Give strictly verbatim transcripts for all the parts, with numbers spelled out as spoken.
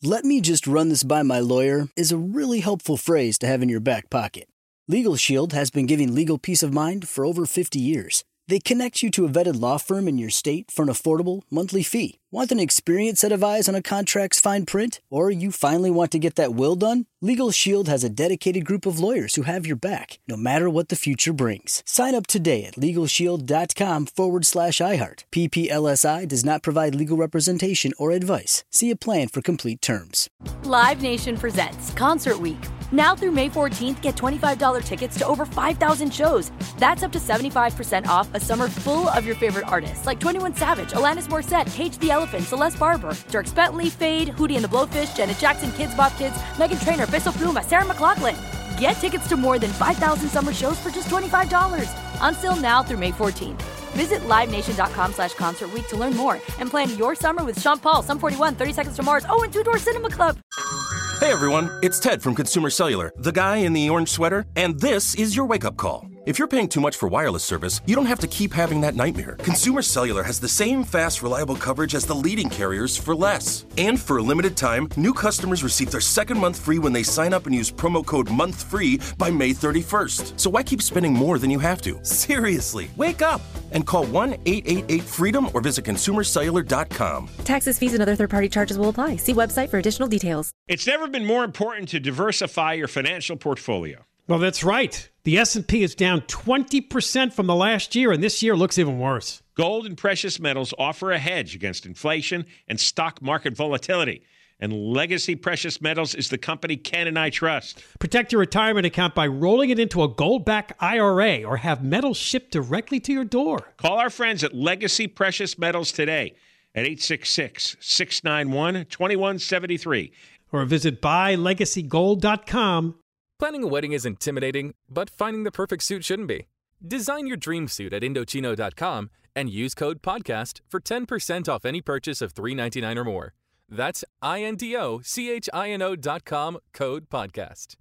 "Let me just run this by my lawyer" is a really helpful phrase to have in your back pocket. Legal Shield has been giving legal peace of mind for over fifty years. They connect you to a vetted law firm in your state for an affordable monthly fee. Want an experienced set of eyes on a contract's fine print? Or you finally want to get that will done? Legal Shield has a dedicated group of lawyers who have your back, no matter what the future brings. Sign up today at LegalShield.com forward slash iHeart. P P L S I does not provide legal representation or advice. See a plan for complete terms. Live Nation presents Concert Week. Now through May fourteenth, get twenty-five dollars tickets to over five thousand shows. That's up to seventy-five percent off a summer full of your favorite artists like twenty-one Savage, Alanis Morissette, Cage the Elephant, Celeste Barber, Dierks Bentley, Fade, Hootie and the Blowfish, Janet Jackson, Kids Bop Kids, Meghan Trainor, Bissell Pluma, Sarah McLachlan. Get tickets to more than five thousand summer shows for just twenty-five dollars. On sale now through May fourteenth. Visit LiveNation.com slash Concert Week to learn more and plan your summer with Sean Paul, Sum forty-one, thirty Seconds to Mars, oh, and Two Door Cinema Club. Hey everyone, it's Ted from Consumer Cellular, the guy in the orange sweater, and this is your wake-up call. If you're paying too much for wireless service, you don't have to keep having that nightmare. Consumer Cellular has the same fast, reliable coverage as the leading carriers for less. And for a limited time, new customers receive their second month free when they sign up and use promo code MONTHFREE by May thirty-first. So why keep spending more than you have to? Seriously, wake up and call one eight eight eight FREEDOM or visit consumer cellular dot com. Taxes, fees, and other third-party charges will apply. See website for additional details. It's never been more important to diversify your financial portfolio. Well, that's right. The S and P is down twenty percent from the last year, and this year looks even worse. Gold and precious metals offer a hedge against inflation and stock market volatility. And Legacy Precious Metals is the company Ken and I trust. Protect your retirement account by rolling it into a gold-backed I R A or have metals shipped directly to your door. Call our friends at Legacy Precious Metals today at eight six six, six nine one, two one seven three. Or visit buy legacy gold dot com. Planning a wedding is intimidating, but finding the perfect suit shouldn't be. Design your dream suit at Indochino dot com and use code PODCAST for ten percent off any purchase of three hundred ninety-nine dollars or more. That's I N D O C H I N O dot com, code PODCAST.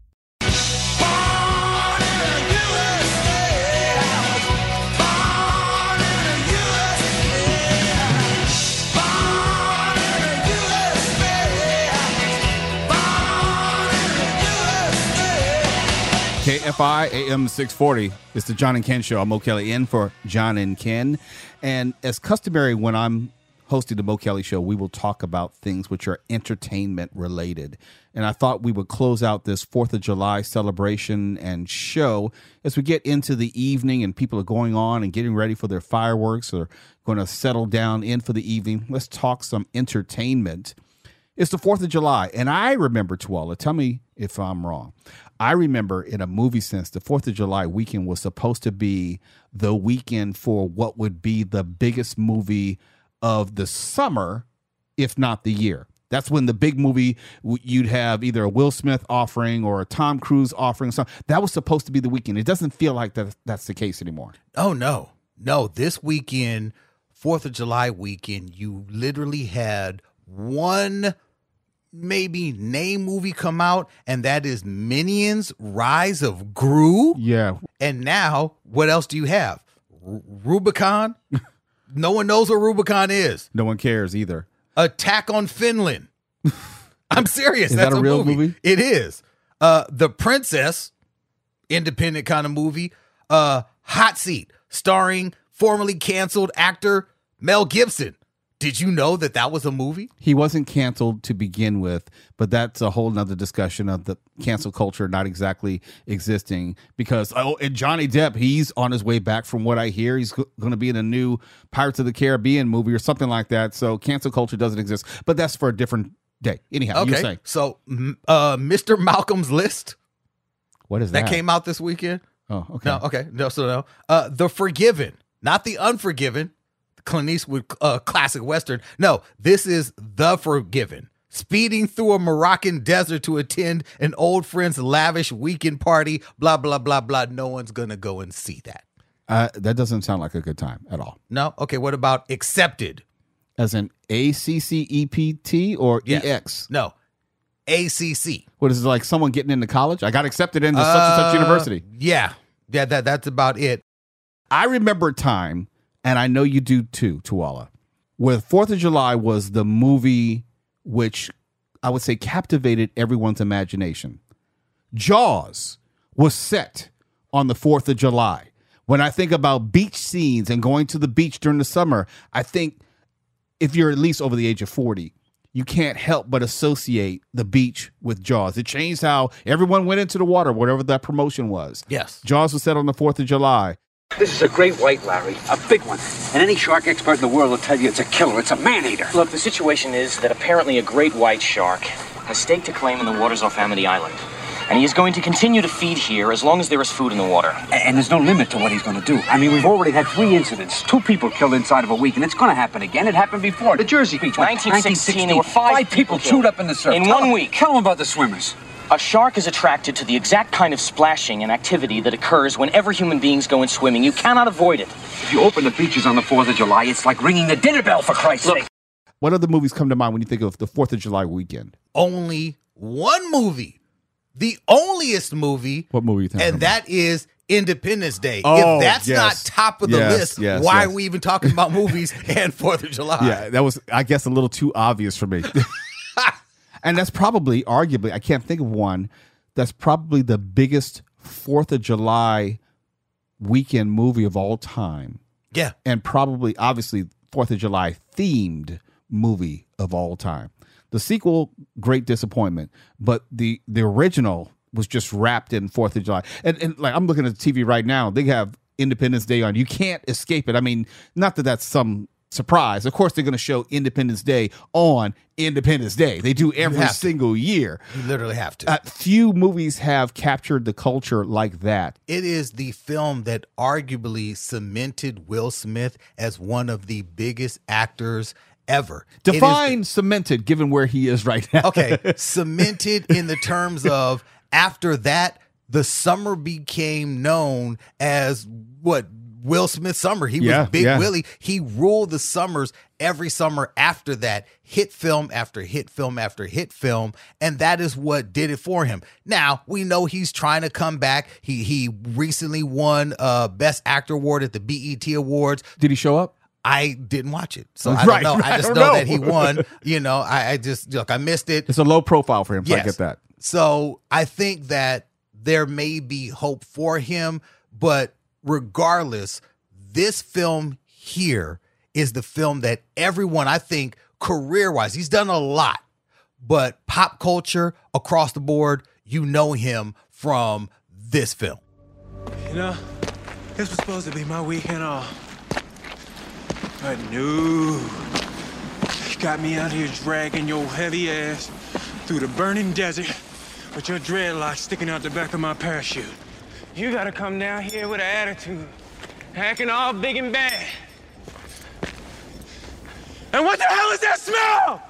Born in the U S A. Born in the U S A. Born in the U S A. Born in the U S A. K F I A M six forty. It's the John and Ken Show. I'm Mo Kelly in for John and Ken. And as customary, when I'm hosting the Mo Kelly Show, we will talk about things which are entertainment related. And I thought we would close out this fourth of July celebration and show as we get into the evening and people are going on and getting ready for their fireworks or going to settle down in for the evening. Let's talk some entertainment. It's the fourth of July, and I remember, Tuala, tell me if I'm wrong. I remember in a movie sense, the fourth of July weekend was supposed to be the weekend for what would be the biggest movie of the summer, if not the year. That's when the big movie, you'd have either a Will Smith offering or a Tom Cruise offering. So that was supposed to be the weekend. It doesn't feel like that that's the case anymore. Oh, no. No, this weekend, fourth of July weekend, you literally had one maybe name movie come out, and that is Minions Rise of Gru. Yeah. And now, what else do you have? R- Rubicon? No one knows what Rubicon is. No one cares either. Attack on Finland. I'm serious. Is That's that a, a real movie. movie? It is. Uh, The Princess, independent kind of movie. Uh, Hot Seat, starring formerly canceled actor Mel Gibson. Did you know that that was a movie? He wasn't canceled to begin with, but that's a whole nother discussion of the cancel culture not exactly existing because, oh, and Johnny Depp, he's on his way back from what I hear. He's g- going to be in a new Pirates of the Caribbean movie or something like that. So cancel culture doesn't exist, but that's for a different day. Anyhow, you okay. say. So uh, Mister Malcolm's List. What is that? That came out this weekend. Oh, okay. No, okay. No, so no. Uh, The Forgiven, not The Unforgiven. Clint Eastwood uh, classic Western. No, this is The Forgiven. Speeding through a Moroccan desert to attend an old friend's lavish weekend party, blah, blah, blah, blah. No one's going to go and see that. Uh, that doesn't sound like a good time at all. No? Okay, what about Accepted? As in A C C E P T or Yes. E X? No. A C C. What is it, like someone getting into college? I got accepted into uh, such and such university. Yeah. Yeah, that, that's about it. I remember a time, and I know you do too, Tuala, where fourth of July was the movie which I would say, captivated everyone's imagination. Jaws was set on the fourth of July. When I think about beach scenes and going to the beach during the summer, I think if you're at least over the age of forty, you can't help but associate the beach with Jaws. It changed how everyone went into the water, whatever that promotion was. Yes. Jaws was set on the fourth of July. This is a great white, Larry. A big one. And any shark expert in the world will tell you it's a killer. It's a man-eater. Look, the situation is that apparently a great white shark has stake to claim in the waters off Amity Island. And he is going to continue to feed here as long as there is food in the water. And there's no limit to what he's going to do. I mean, we've already had three incidents. Two people killed inside of a week, and it's going to happen again. It happened before. The Jersey Beach. nineteen sixteen, there were five, five people chewed up in the surf. In Tell one them- week. Tell them about the swimmers. A shark is attracted to the exact kind of splashing and activity that occurs whenever human beings go in swimming. You cannot avoid it. If you open the beaches on the fourth of July, it's like ringing the dinner bell, for Christ's sake. What other movies come to mind when you think of the fourth of July weekend? Only one movie. The onlyest movie. What movie are you thinking And about? that is Independence Day. Oh, if that's yes. not top of the Yes, list, yes, why yes. are we even talking about movies and fourth of July? Yeah, that was, I guess, a little too obvious for me. And that's probably, arguably, I can't think of one, that's probably the biggest fourth of July weekend movie of all time. Yeah. And probably, obviously, fourth of July themed movie of all time. The sequel, great disappointment, but the the original was just wrapped in fourth of July. And, and like I'm looking at the T V right now, they have Independence Day on. You can't escape it. I mean, not that that's some surprise. Of course, they're going to show Independence Day on Independence Day. They do every have to. single year. You literally have to. Uh, few movies have captured the culture like that. It is the film that arguably cemented Will Smith as one of the biggest actors ever. It is- Define cemented, given where he is right now. Okay, cemented in the terms of after that, the summer became known as what Will Smith summer. He Yeah, was Big yeah. Willie. He ruled the summers every summer after that. Hit film after hit film after hit film, and that is what did it for him. Now we know he's trying to come back. He he recently won uh Best Actor award at the B E T Awards. Did he show up? I didn't watch it, so I Right, don't know. right, I just I know, don't know. that he won. You know, I, I just look. I missed it. It's a low profile for him, so I Yes. get that. So I think that there may be hope for him, but regardless, this film here is the film that everyone, I think, career-wise, he's done a lot, but pop culture across the board, you know him from this film. You know, this was supposed to be my weekend off. But no. You got me out here dragging your heavy ass through the burning desert with your dreadlocks sticking out the back of my parachute. You gotta come down here with an attitude, acting all big and bad. And what the hell is that smell?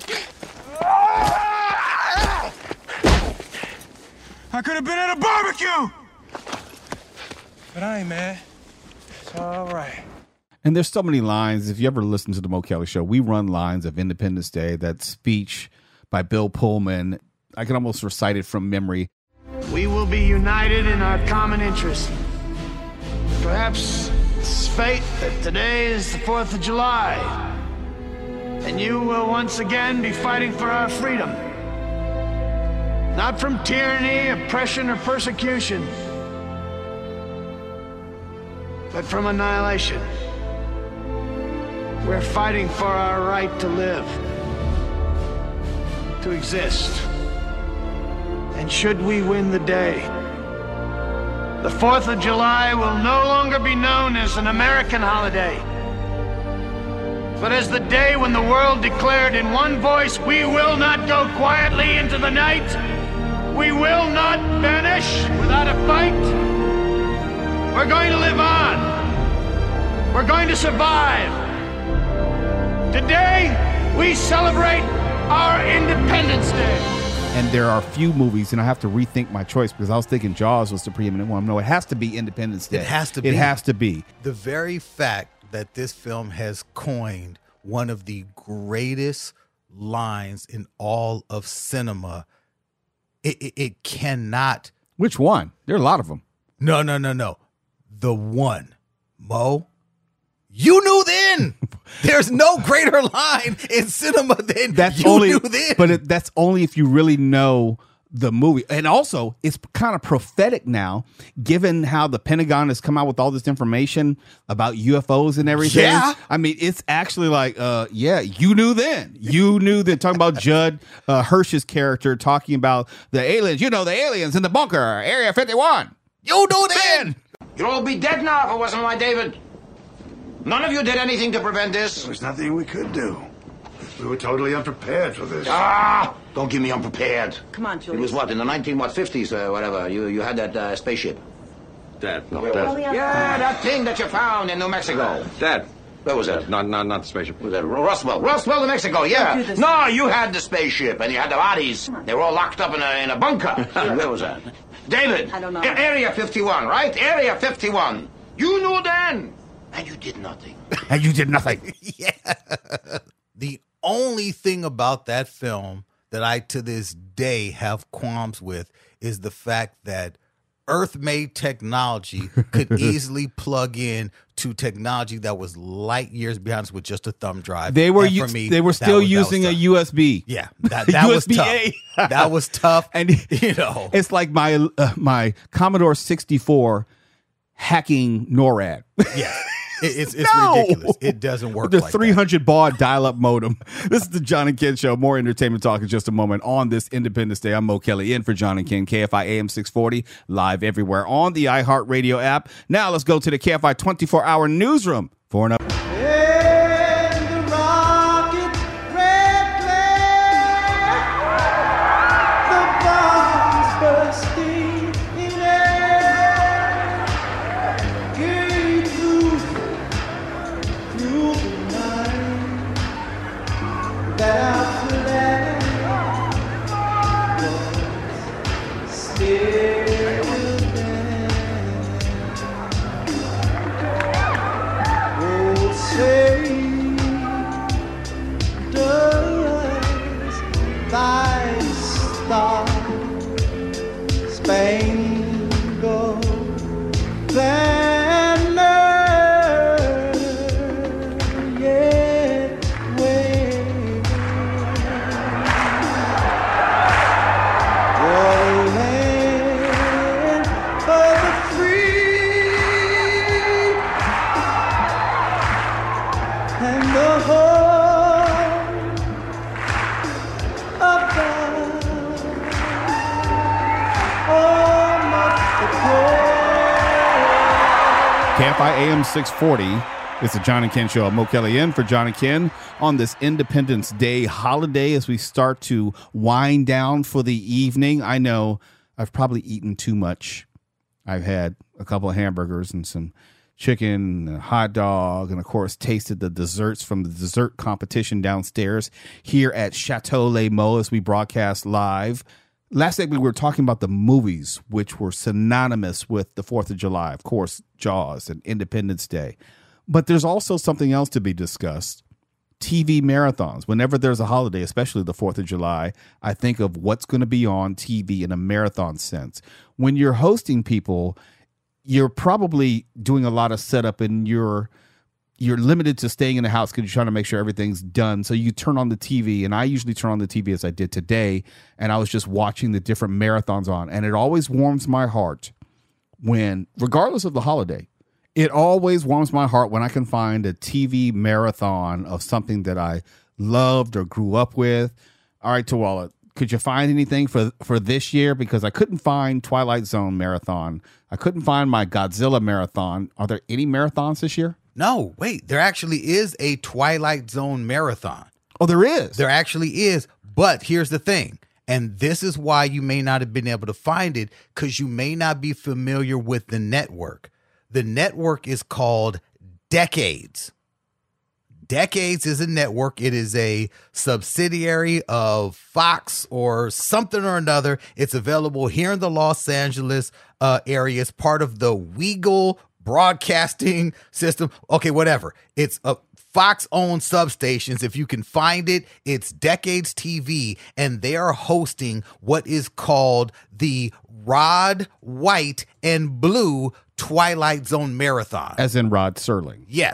I could have been at a barbecue! But I ain't mad. It's all right. And there's so many lines. If you ever listen to the Mo Kelly Show, we run lines of Independence Day. That speech by Bill Pullman, I can almost recite it from memory. We will be united in our common interest. Perhaps it's fate that today is the fourth of July, and you will once again be fighting for our freedom. Not from tyranny, oppression, or persecution, but from annihilation. We're fighting for our right to live, to exist. And should we win the day, the fourth of July will no longer be known as an American holiday, but as the day when the world declared in one voice, we will not go quietly into the night. We will not vanish without a fight. We're going to live on. We're going to survive. Today, we celebrate our Independence Day. And there are a few movies, and I have to rethink my choice because I was thinking Jaws was the preeminent one. No, it has to be Independence Day. It has to be. It has to be. The very fact that this film has coined one of the greatest lines in all of cinema, it, it, it cannot. Which one? There are a lot of them. No, no, no, no. The one. Mo, You knew then. There's no greater line in cinema than That's you only, knew then. but it, that's only if you really know the movie. And also, it's kind of prophetic now, given how the Pentagon has come out with all this information about U F Os and everything. Yeah. I mean, it's actually like, uh, yeah, you knew then. You knew then. Talking about Judd uh, Hirsch's character talking about the aliens. You know, the aliens in the bunker, Area fifty-one. You knew then. You'll all be dead now if it wasn't my David. None of you did anything to prevent this. There was nothing we could do. We were totally unprepared for this. Ah! Don't give me unprepared. Come on, It Julius. was what, in the nineteen what fifties or whatever, you you had that uh, spaceship. Dad, no, Where Dad. was it? Yeah, that thing that you found in New Mexico. Dad. Where was that? Not, not, not the spaceship. Was that Roswell? Roswell, New Mexico, Don't yeah. do this. No, you had the spaceship and you had the bodies. They were all locked up in a, in a bunker. Where was that? David. I don't know. A- Area fifty-one, right? Area fifty-one. You knew then. And you did nothing. And you did nothing. Yeah. The only thing about that film that I to this day have qualms with is the fact that Earth-made technology could easily plug in to technology that was light years behind us with just a thumb drive. They were And u- for me, they were that still was- that was using a tough. U S B. Yeah, that, that was U S B A. tough. That was tough. And you know, it's like my uh, my Commodore sixty-four hacking NORAD. yeah. It, it's it's No! ridiculous. It doesn't work The like three hundred baud dial-up modem. This is the John and Ken Show. More entertainment talk in just a moment on this Independence Day. I'm Mo Kelly in for John and Ken, K F I A M six forty, live everywhere on the iHeartRadio app. Now let's go to the K F I twenty-four hour newsroom for an update. K F I A M six forty. It's the John and Ken Show. I'm Mo Kelly in for John and Ken on this Independence Day holiday as we start to wind down for the evening. I know I've probably eaten too much. I've had a couple of hamburgers and some chicken, and a hot dog, and of course tasted the desserts from the dessert competition downstairs here at Chateau Les Mots as we broadcast live. Last week we were talking about the movies which were synonymous with the fourth of July. Of course, Jaws and Independence Day. But there's also something else to be discussed. T V marathons. Whenever there's a holiday, especially the fourth of July, I think of what's going to be on T V in a marathon sense. When you're hosting people, you're probably doing a lot of setup and you're you're limited to staying in the house because you're trying to make sure everything's done. So you turn on the T V, and I usually turn on the T V as I did today, and I was just watching the different marathons on. And it always warms my heart when, regardless of the holiday, it always warms my heart when I can find a T V marathon of something that I loved or grew up with. All right, Tawala, could you find anything for, for this year? Because I couldn't find Twilight Zone marathon. I couldn't find my Godzilla marathon. Are there any marathons this year? No, wait, there actually is a Twilight Zone marathon. Oh, there is? There actually is. But here's the thing. And this is why you may not have been able to find it, because you may not be familiar with the network. The network is called Decades. Decades is a network. It is a subsidiary of Fox or something or another. It's available here in the Los Angeles uh, area. It's part of the Weagle broadcasting system. Okay, whatever. It's a Fox-owned substations. If you can find it, it's Decades T V, and they are hosting what is called the Rod White and Blue Twilight Zone Marathon. As in Rod Serling. Yes.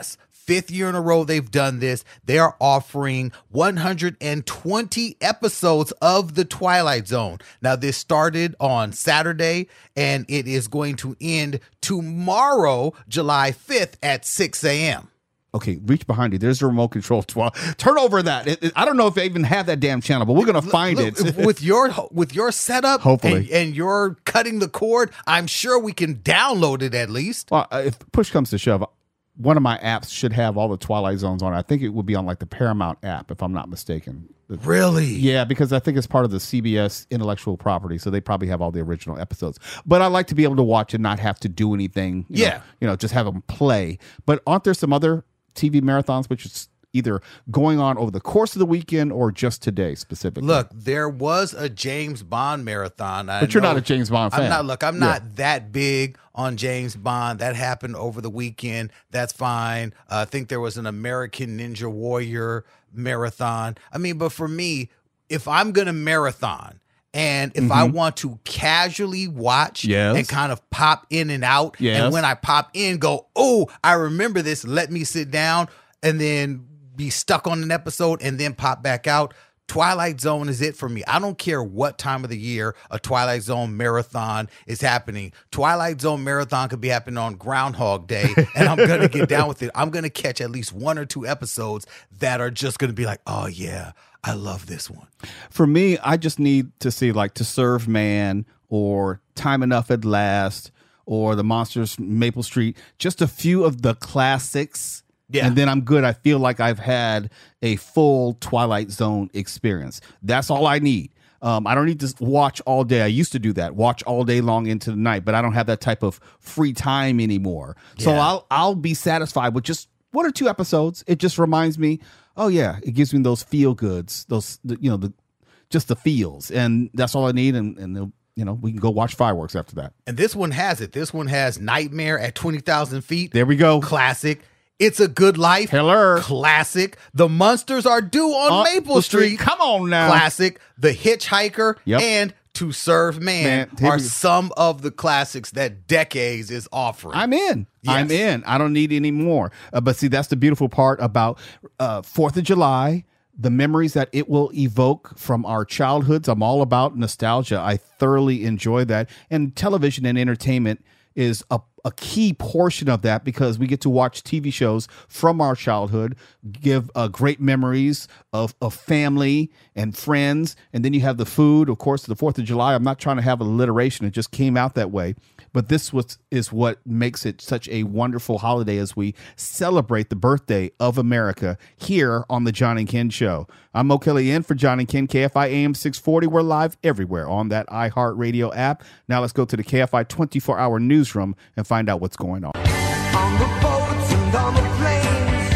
fifth year in a row they've done this. They are offering one hundred twenty episodes of The Twilight Zone. Now, this started on Saturday, and it is going to end tomorrow, July fifth at six a.m. Okay, reach behind you. There's a remote control. twelve. Turn over that. It, it, I don't know if they even have that damn channel, but we're going to find Look, it. with your with your setup, Hopefully. and, and you're cutting the cord, I'm sure we can download it at least. Well, uh, if push comes to shove, one of my apps should have all the Twilight Zones on it. I think it would be on like the Paramount app, if I'm not mistaken. Really? Yeah, because I think it's part of the C B S intellectual property, so they probably have all the original episodes. But I like to be able to watch and not have to do anything. You Yeah. know, you know, just have them play. But aren't there some other T V marathons which is either going on over the course of the weekend or just today specifically? Look, there was a James Bond marathon. I But you're know- not a James Bond fan. I'm not. Look, I'm Yeah. not that big on James Bond. That happened over the weekend. That's fine. Uh, I think there was an American Ninja Warrior marathon. I mean, but for me, if I'm gonna marathon, and if I Mhm. want to casually watch Yes. and kind of pop in and out, Yes. and when I pop in, go, oh, I remember this, let me sit down, and then be stuck on an episode and then pop back out. Twilight Zone is it for me. I don't care what time of the year a Twilight Zone marathon is happening. Twilight Zone marathon could be happening on Groundhog Day, and I'm going to get down with it. I'm going to catch at least one or two episodes that are just going to be like, oh, yeah, I love this one. For me, I just need to see like To Serve Man or Time Enough at Last or The Monsters from Maple Street, just a few of the classics. Yeah. And then I'm good. I feel like I've had a full Twilight Zone experience. That's all I need. Um, I don't need to watch all day. I used to do that, watch all day long into the night, but I don't have that type of free time anymore. So Yeah. I'll I'll be satisfied with just one or two episodes. It just reminds me, oh yeah, it gives me those feel goods, those the, you know the just the feels, and that's all I need. And and you know we can go watch fireworks after that. And this one has it. This one has Nightmare at twenty thousand feet. There we go. Classic. It's a Good Life. Hello. Classic. The Monsters Are Due on On Maple the Street. Street. Come on now. Classic. The Hitchhiker. Yep. And To Serve Man, Man, here are we go. some of the classics that Decades is offering. I'm in. Yes. I'm in. I don't need any more. Uh, but see, that's the beautiful part about uh, Fourth of July. The memories that it will evoke from our childhoods. I'm all about nostalgia. I thoroughly enjoy that. And television and entertainment is a, a key portion of that because we get to watch T V shows from our childhood, give uh, great memories of, of family and friends. And then you have the food, of course, the fourth of July. I'm not trying to have alliteration. It just came out that way. But this was, is what makes it such a wonderful holiday as we celebrate the birthday of America here on the John and Ken Show. I'm Mo Kelly in for John and Ken, K F I A M six forty. We're live everywhere on that iHeartRadio app. Now let's go to the K F I twenty-four hour newsroom and find out what's going on. On the boats and on the planes,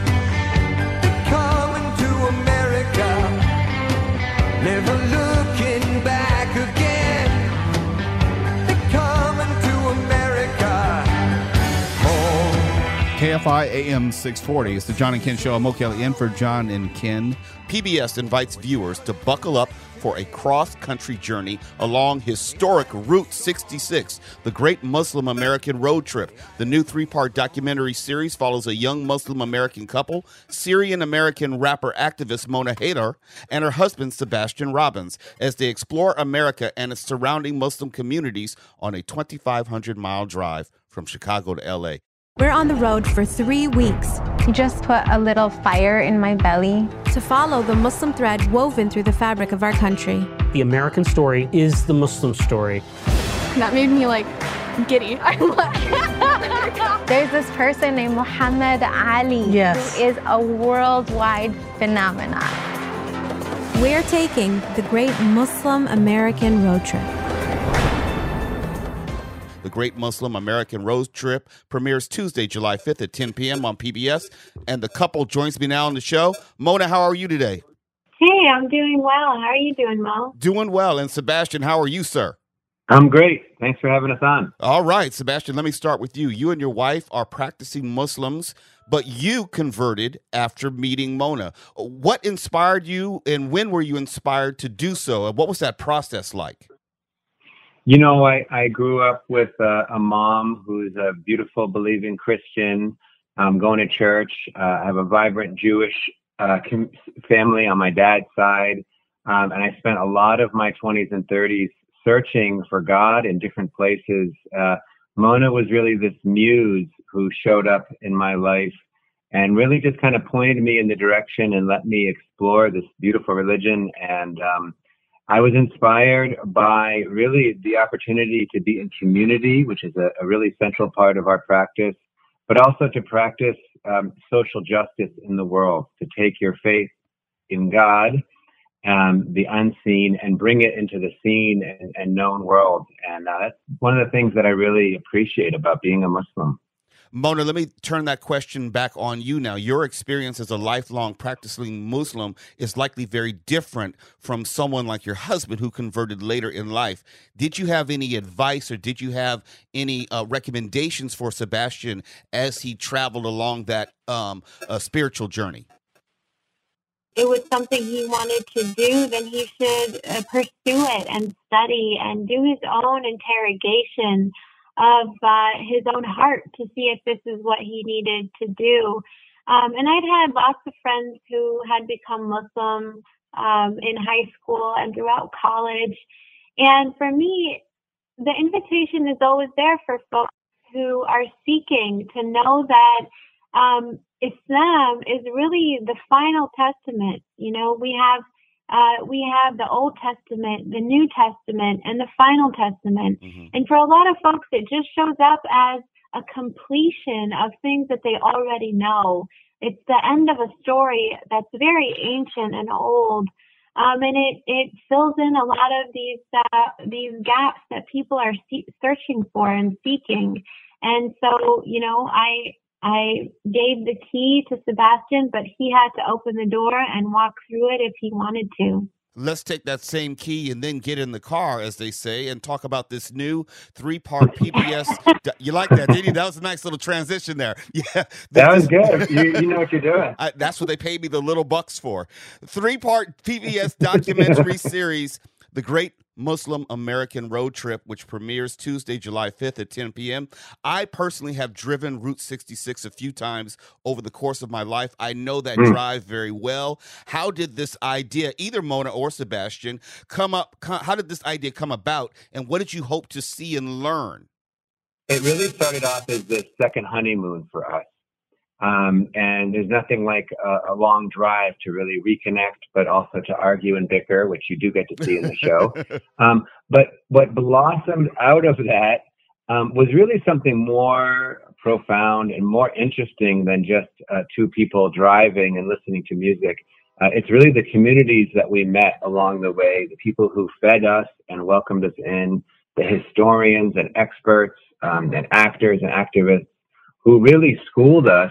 they're coming to America, never looking back again. They're coming to America. Home. K F I A M six forty. It's the John and Ken Show. I'm Mo Kelly in for John and Ken. P B S invites viewers to buckle up for a cross-country journey along historic Route sixty-six, the Great Muslim American Road Trip. The new three-part documentary series follows a young Muslim American couple, Syrian-American rapper activist Mona Haydar, and her husband Sebastian Robbins, as they explore America and its surrounding Muslim communities on a twenty-five hundred mile drive from Chicago to L A. We're on the road for three weeks. You just put a little fire in my belly. To follow the Muslim thread woven through the fabric of our country. The American story is the Muslim story. That made me like giddy. There's this person named Muhammad Ali Yes. who is a worldwide phenomenon. We're taking the Great Muslim American Road Trip. The Great Muslim American Road Trip premieres Tuesday, July fifth at ten p.m. on P B S. And the couple joins me now on the show. Mona, how are you today? Hey, I'm doing well. How are you doing, Mo? Doing well. And Sebastian, how are you, sir? I'm great. Thanks for having us on. All right, Sebastian, let me start with you. You and your wife are practicing Muslims, but you converted after meeting Mona. What inspired you, and when were you inspired to do so? And what was that process like? You know, I, I grew up with uh, a mom who's a beautiful, believing Christian, I'm going to church. Uh, I have a vibrant Jewish uh, com- family on my dad's side. Um, and I spent a lot of my twenties and thirties searching for God in different places. Uh, Mona was really this muse who showed up in my life and really just kind of pointed me in the direction and let me explore this beautiful religion. And um, I was inspired by really the opportunity to be in community, which is a, a really central part of our practice, but also to practice um, social justice in the world, to take your faith in God, um, the unseen, and bring it into the seen and, and known world. And uh, that's one of the things that I really appreciate about being a Muslim. Mona, let me turn that question back on you now. Your experience as a lifelong practicing Muslim is likely very different from someone like your husband who converted later in life. Did you have any advice or did you have any uh, recommendations for Sebastian as he traveled along that um, uh, spiritual journey? It was something he wanted to do, then he should uh, pursue it and study and do his own interrogation of uh, his own heart to see if this is what he needed to do. Um, and I'd had lots of friends who had become Muslim um, in high school and throughout college. And for me, the invitation is always there for folks who are seeking to know that um, Islam is really the final testament. You know, we have Uh, we have the Old Testament, the New Testament, and the Final Testament. Mm-hmm. And for a lot of folks, it just shows up as a completion of things that they already know. It's the end of a story that's very ancient and old. Um, and it, it fills in a lot of these uh, these gaps that people are see- searching for and seeking. And so, you know, I I gave the key to Sebastian, but he had to open the door and walk through it if he wanted to. Let's take that same key and then get in the car, as they say, and talk about this new three-part P B S. You like that, didn't you? That was a nice little transition there. Yeah, that was good. You, you know what you're doing. I, that's what they paid me the little bucks for. Three-part P B S documentary series, The Great Muslim American Road Trip, which premieres Tuesday, July fifth at ten p.m. I personally have driven Route sixty-six a few times over the course of my life. I know that mm. drive very well. How did this idea, either Mona or Sebastian, come up? How did this idea come about, and what did you hope to see and learn? It really started off as the second honeymoon for us. Um, and there's nothing like a, a long drive to really reconnect, but also to argue and bicker, which you do get to see in the show. um, but what blossomed out of that um, was really something more profound and more interesting than just uh, two people driving and listening to music. Uh, it's really the communities that we met along the way, the people who fed us and welcomed us in, the historians and experts um, and actors and activists who really schooled us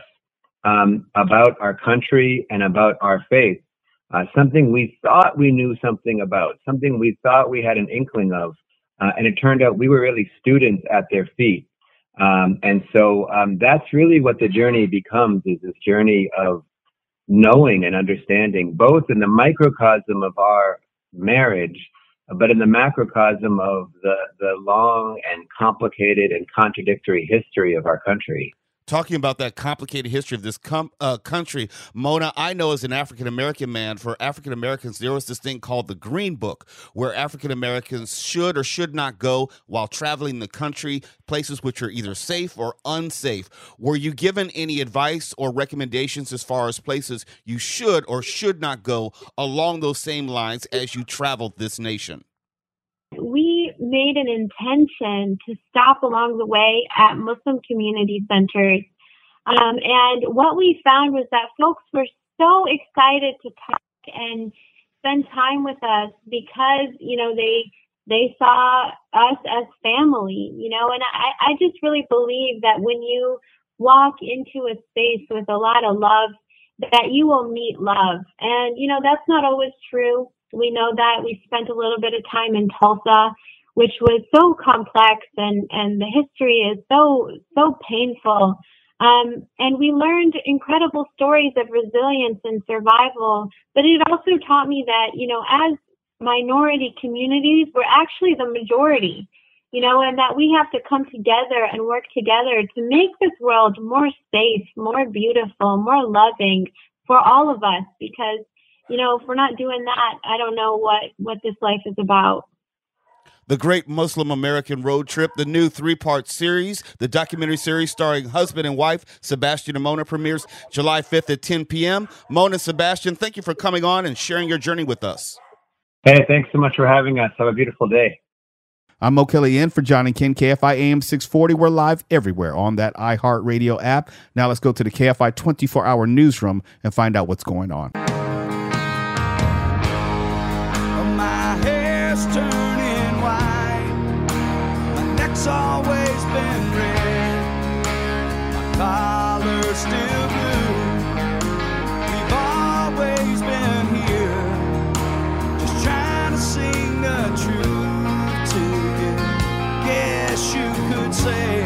Um, about our country and about our faith, uh, something we thought we knew something about, something we thought we had an inkling of, uh, and it turned out we were really students at their feet. Um, and so um, that's really what the journey becomes, is this journey of knowing and understanding, both in the microcosm of our marriage, but in the macrocosm of the, the long and complicated and contradictory history of our country. Talking about that complicated history of this com- uh, country, Mona, I know as an African-American man, for African-Americans, there was this thing called the Green Book, where African-Americans should or should not go while traveling the country, places which are either safe or unsafe. Were you given any advice or recommendations as far as places you should or should not go along those same lines as you traveled this nation? We made an intention to stop along the way at Muslim community centers. Um, and what we found was that folks were so excited to talk and spend time with us because, you know, they they saw us as family, you know, and I, I just really believe that when you walk into a space with a lot of love, that you will meet love. And, you know, that's not always true. We know that. We spent a little bit of time in Tulsa, which was so complex, and, and the history is so, so painful. Um, and we learned incredible stories of resilience and survival. But it also taught me that, you know, as minority communities, we're actually the majority. you know, and that we have to come together and work together to make this world more safe, more beautiful, more loving for all of us. Because, you know, if we're not doing that, I don't know what, what this life is about. The Great Muslim American Road Trip, the new three-part series, the documentary series starring husband and wife, Sebastian and Mona, premieres July fifth at ten p.m. Mona and Sebastian, thank you for coming on and sharing your journey with us. Hey, thanks so much for having us. Have a beautiful day. I'm Mo Kelly in for John and Ken, K F I A M six forty. We're live everywhere on that iHeartRadio app. Now let's go to the K F I twenty-four hour newsroom and find out what's going on. My hair's turning white. My neck's always been red. My collar's still blue. We've always been here, just trying to sing the truth to you. Guess you could say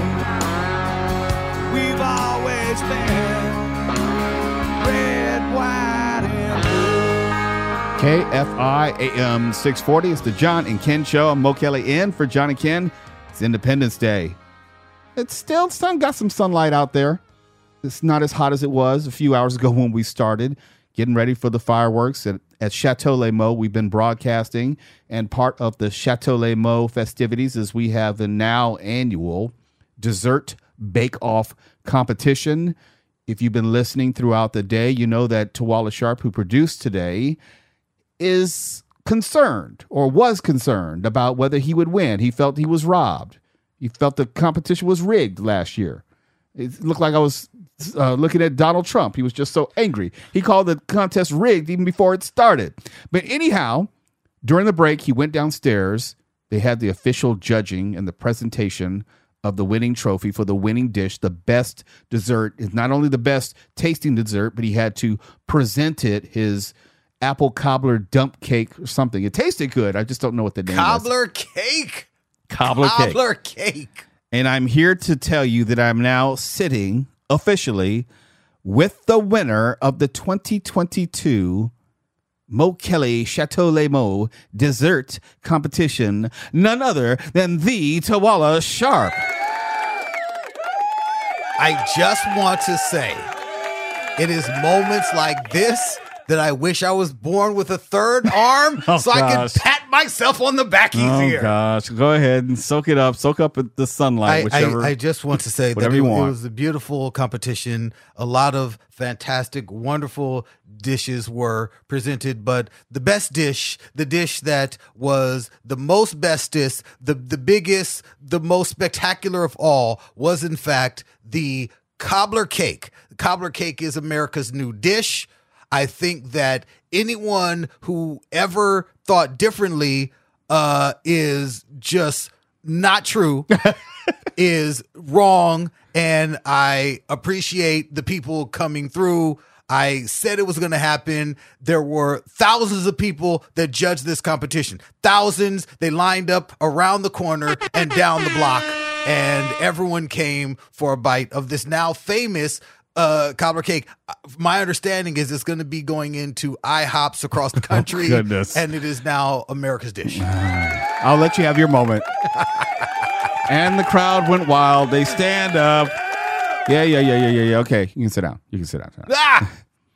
we've always been red, white, and blue. K F I A M six forty. It's the John and Ken Show. I'm Mo Kelly in for John and Ken. It's Independence Day. It's still, sun got some sunlight out there. It's not as hot as it was a few hours ago when we started. Getting ready for the fireworks at, at Chateau Les Mots. We've been broadcasting, and part of the Chateau Les Mots festivities is we have the now annual dessert bake-off competition. If you've been listening throughout the day, you know that Tawala Sharp, who produced today, is concerned or was concerned about whether he would win. He felt he was robbed. He felt the competition was rigged last year. It looked like I was uh, looking at Donald Trump. He was just so angry. He called the contest rigged even before it started. But anyhow, during the break, he went downstairs. They had the official judging and the presentation of the winning trophy for the winning dish. The best dessert is not only the best tasting dessert, but he had to present it, his apple cobbler dump cake or something. It tasted good. I just don't know what the name Cobbler is. cake. Cobbler cake. Cobbler cake. And I'm here to tell you that I'm now sitting officially with the winner of the twenty twenty-two Mo Kelly Chateau Les Mots dessert competition, none other than the Tawala Sharp. I just want to say, it is moments like this that I wish I was born with a third arm Oh, so I gosh. could pat myself on the back Oh easier. gosh, go ahead and soak it up. Soak up the sunlight, I, whichever. I, I just want to say that whatever it, you it want. was a beautiful competition. A lot of fantastic, wonderful dishes were presented, but the best dish, the dish that was the most bestest, the, the biggest, the most spectacular of all, was in fact the cobbler cake. The cobbler cake is America's new dish. I think that anyone who ever thought differently uh, is just not true, is wrong, and I appreciate the people coming through. I said it was going to happen. There were thousands of people that judged this competition. Thousands. They lined up around the corner and down the block, and everyone came for a bite of this now famous Uh, cobbler cake. My understanding is it's going to be going into IHOPs across the country, Oh, goodness. and it is now America's dish. I'll let you have your moment. And the crowd went wild. They stand up. Yeah, yeah, yeah, yeah, yeah, yeah. Okay, you can sit down. You can sit down. Ah!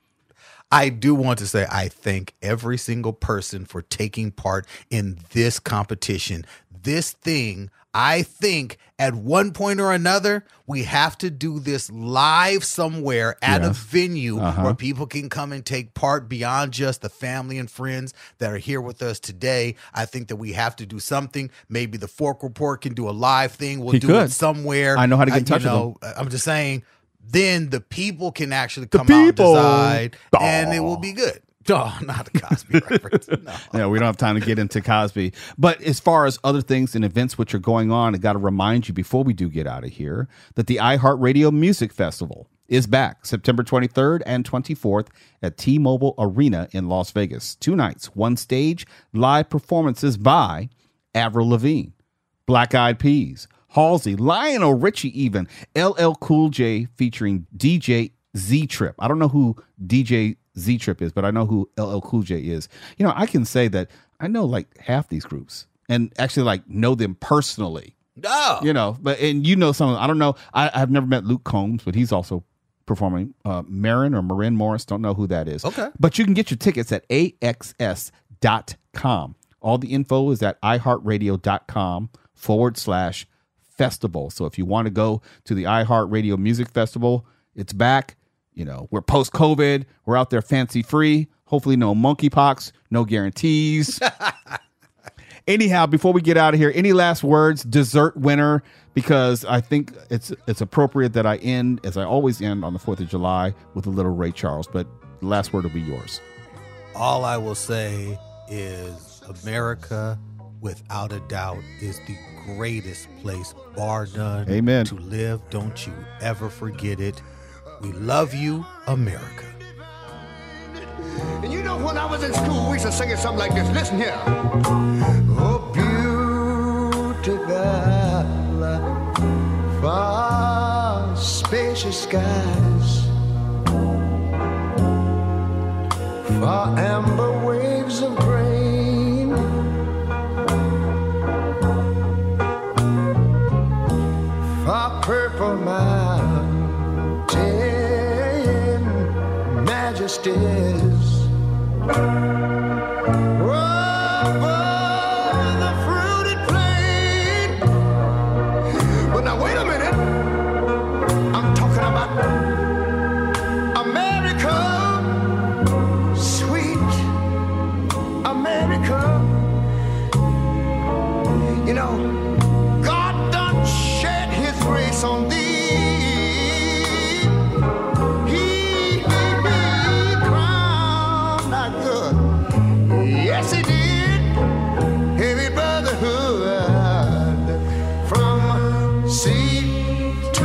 I do want to say I thank every single person for taking part in this competition. This thing, I think at one point or another, we have to do this live somewhere at a Yes. venue Uh-huh. where people can come and take part beyond just the family and friends that are here with us today. I think that we have to do something. Maybe the Fork Report can do a live thing. We'll He do could. it somewhere. I know how to get in you touch with know, I'm just saying, then the people can actually The come out and people. decide, and Aw. it will be good. Oh, not a Cosby reference. No. Yeah, we don't have time to get into Cosby. But as far as other things and events which are going on, I got to remind you before we do get out of here that the iHeartRadio Music Festival is back September twenty-third and twenty-fourth at T-Mobile Arena in Las Vegas. Two nights, one stage, live performances by Avril Lavigne, Black Eyed Peas, Halsey, Lionel Richie even, L L Cool J featuring D J Z-Trip. I don't know who D J Z-Trip is, but I know who L L Cool J is. You know, I can say that I know like half these groups and actually like know them personally. Oh. You know, but and you know some. I don't know. I, I've never met Luke Combs, but he's also performing. Uh, Marin or Marin Morris, don't know who that is. Okay. But you can get your tickets at A X S dot com. All the info is at iHeartRadio.com forward slash festival. So if you want to go to the iHeartRadio Music Festival, it's back. You know, we're post-COVID. We're out there fancy-free. Hopefully no monkeypox, no guarantees. Anyhow, before we get out of here, any last words, dessert winner, because I think it's it's appropriate that I end, as I always end on the fourth of July, with a little Ray Charles. But the last word will be yours. All I will say is America, without a doubt, is the greatest place, bar none, Amen. to live. Don't you ever forget it. We love you, America. And you know, when I was in school, we used to sing it something like this. Listen here. Oh, beautiful, far spacious skies, far amber waves of grain, far purple mountain majesties. But now wait a minute, I'm talking about America, sweet America. You know, God done shed his grace on thee. He, he, he crowned thy good. Yes, he did. Heavy brotherhood from sea to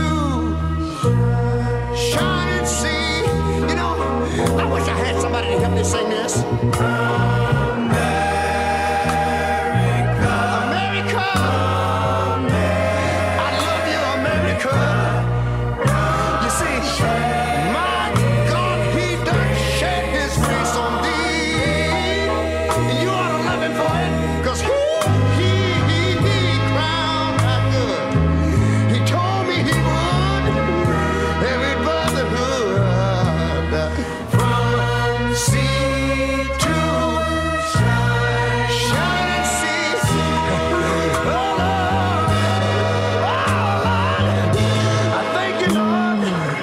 shining sea. You know, I wish I had somebody to help me sing this. America, America, I love you, America. You see, my God, he done shed his face on thee. You ought to love him for it, 'cause he, he, he, he crowned thy good. He told me he would. Every brotherhood from sea to shining sea. Oh, Lord. Oh, Lord. I thank you, Lord.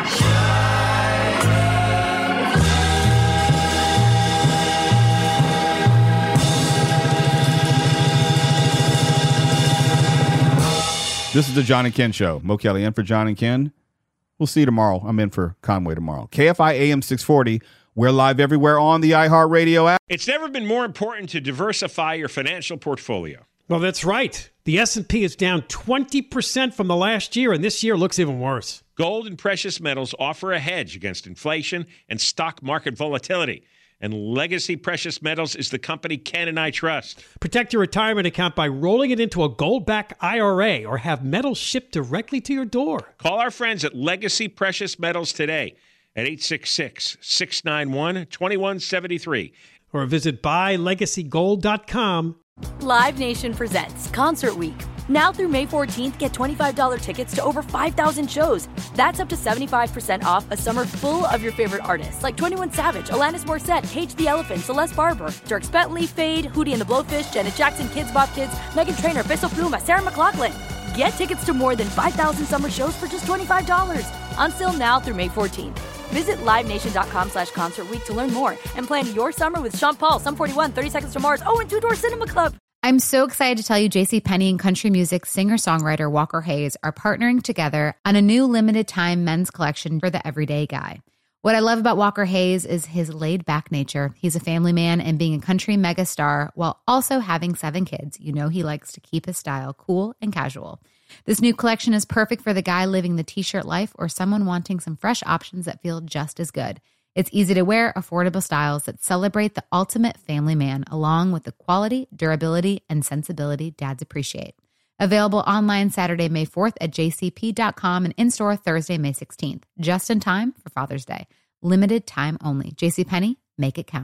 This is the John and Ken Show. Mo Kelly in for John and Ken. We'll see you tomorrow. I'm in for Conway tomorrow. K F I A M six forty. We're live everywhere on the iHeartRadio app. It's never been more important to diversify your financial portfolio. Well, that's right. The S and P is down twenty percent from the last year, and this year looks even worse. Gold and precious metals offer a hedge against inflation and stock market volatility. And Legacy Precious Metals is the company Ken and I trust. Protect your retirement account by rolling it into a gold-backed I R A or have metals shipped directly to your door. Call our friends at Legacy Precious Metals today at eight six six, six nine one, two one seven three. Or visit buy legacy gold dot com. Live Nation presents Concert Week. Now through May fourteenth, get twenty-five dollars tickets to over five thousand shows. That's up to seventy-five percent off a summer full of your favorite artists like twenty-one Savage, Alanis Morissette, Cage the Elephant, Celeste Barber, Dierks Bentley, Fade, Hootie and the Blowfish, Janet Jackson, Kids Bop Kids, Meghan Trainor, Bissell Pluma, Sarah McLachlan. Get tickets to more than five thousand summer shows for just twenty-five dollars. Until now through May fourteenth. Visit livenation.com slash concert week to learn more and plan your summer with Sean Paul, Sum forty-one, thirty Seconds to Mars, oh, and Two Door Cinema Club. I'm so excited to tell you JCPenney and country music singer-songwriter Walker Hayes are partnering together on a new limited-time men's collection for the everyday guy. What I love about Walker Hayes is his laid-back nature. He's a family man, and being a country megastar while also having seven kids, you know he likes to keep his style cool and casual. This new collection is perfect for the guy living the t-shirt life or someone wanting some fresh options that feel just as good. It's easy to wear, affordable styles that celebrate the ultimate family man, along with the quality, durability, and sensibility dads appreciate. Available online Saturday, May fourth at j c p dot com and in-store Thursday, May sixteenth. Just in time for Father's Day. Limited time only. JCPenney, make it count.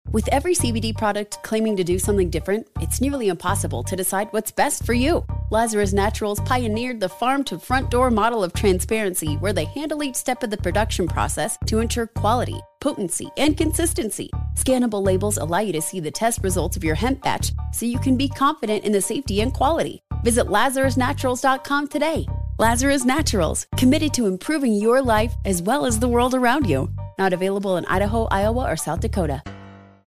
With every C B D product claiming to do something different, it's nearly impossible to decide what's best for you. Lazarus Naturals pioneered the farm-to-front-door model of transparency, where they handle each step of the production process to ensure quality, potency, and consistency. Scannable labels allow you to see the test results of your hemp batch, so you can be confident in the safety and quality. Visit lazarus naturals dot com today. Lazarus Naturals, committed to improving your life as well as the world around you. Not available in Idaho, Iowa, or South Dakota.